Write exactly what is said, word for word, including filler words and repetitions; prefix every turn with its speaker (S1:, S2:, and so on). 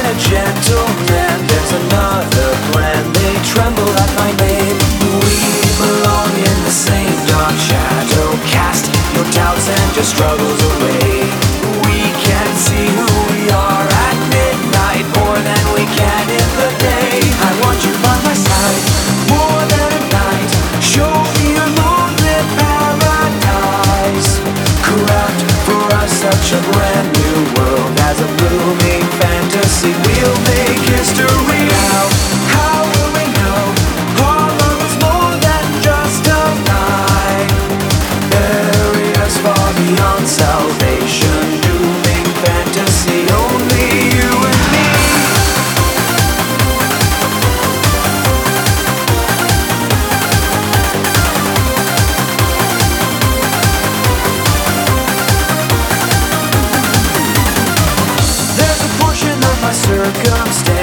S1: a gentleman. There's another plan, they tremble at my name. We belong in the same dark shadow. Cast your doubts and your struggles away. We can see who we are at midnight, more than we can in the day. I want you by my side, more than a night. Show me a moonlit paradise. Craft for us such a brand new world. As a blooming fantasy, we'll make history. Now, how will we know our love is more than just a lie? Areas far beyond salvation, dooming fantasy, only you and me. There's a portion of my circumstance